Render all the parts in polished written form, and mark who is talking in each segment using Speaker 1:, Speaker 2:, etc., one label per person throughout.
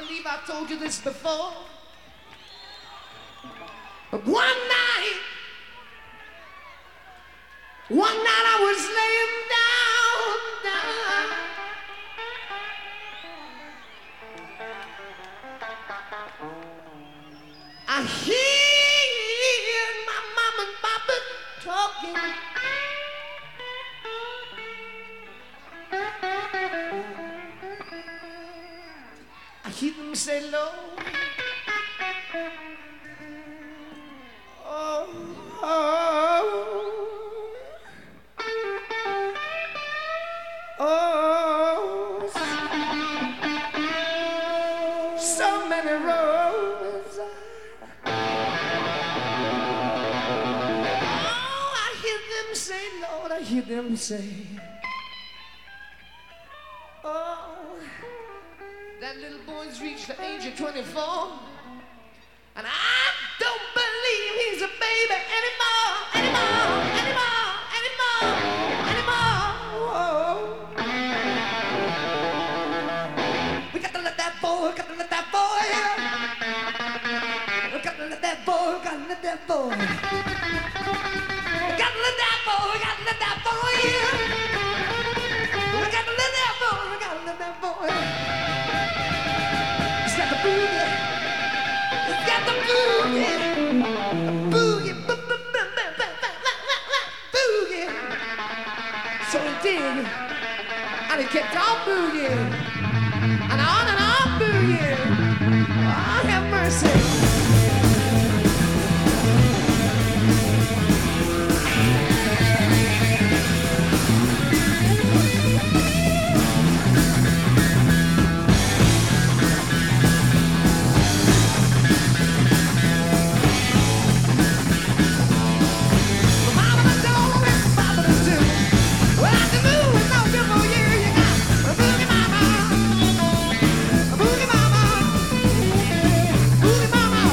Speaker 1: believe I've told you this before. But one night I was laying down. I hear my mama and papa talking. I hear them say, Lord, oh, so many roads. Oh, I hear them say, Lord, I hear them say, oh, that little boy's reached the age of 24, and I don't believe he's a baby anymore. We got to let that boy, got to let that boy. We got to let that boy, got to let that boy. We got to let that boy, we got to let that boy. We got to let that boy, we got to let that boy. He's got the boogie. He's got the boogie. Boogie. Boogie. So he did. And he kept on boogieing. And on boogieing. Oh, have mercy. Boogie mama,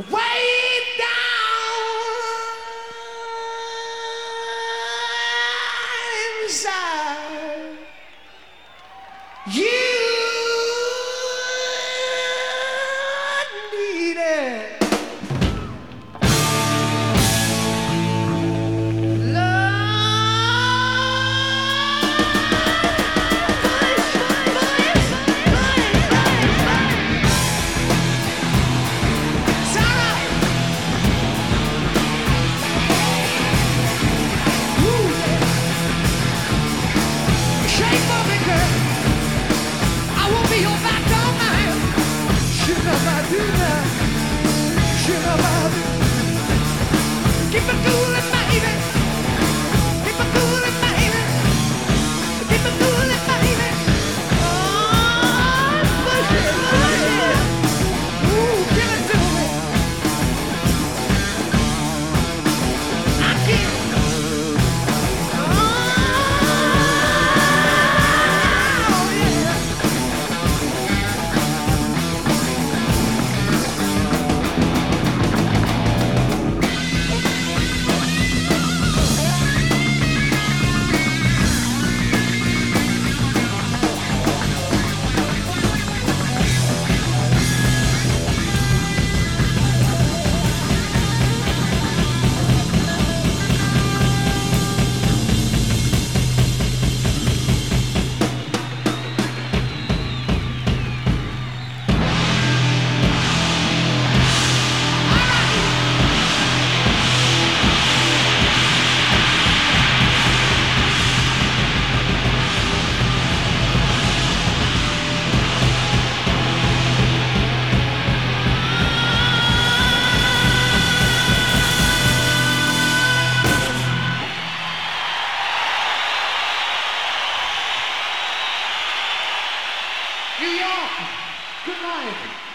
Speaker 1: way down inside. You need it. Keep it coolin', baby. Keep it coolin', baby. Keep it coolin', baby. Oh, push it, push it. Ooh, give it to me. I can't. Oh, yeah. New York, good night.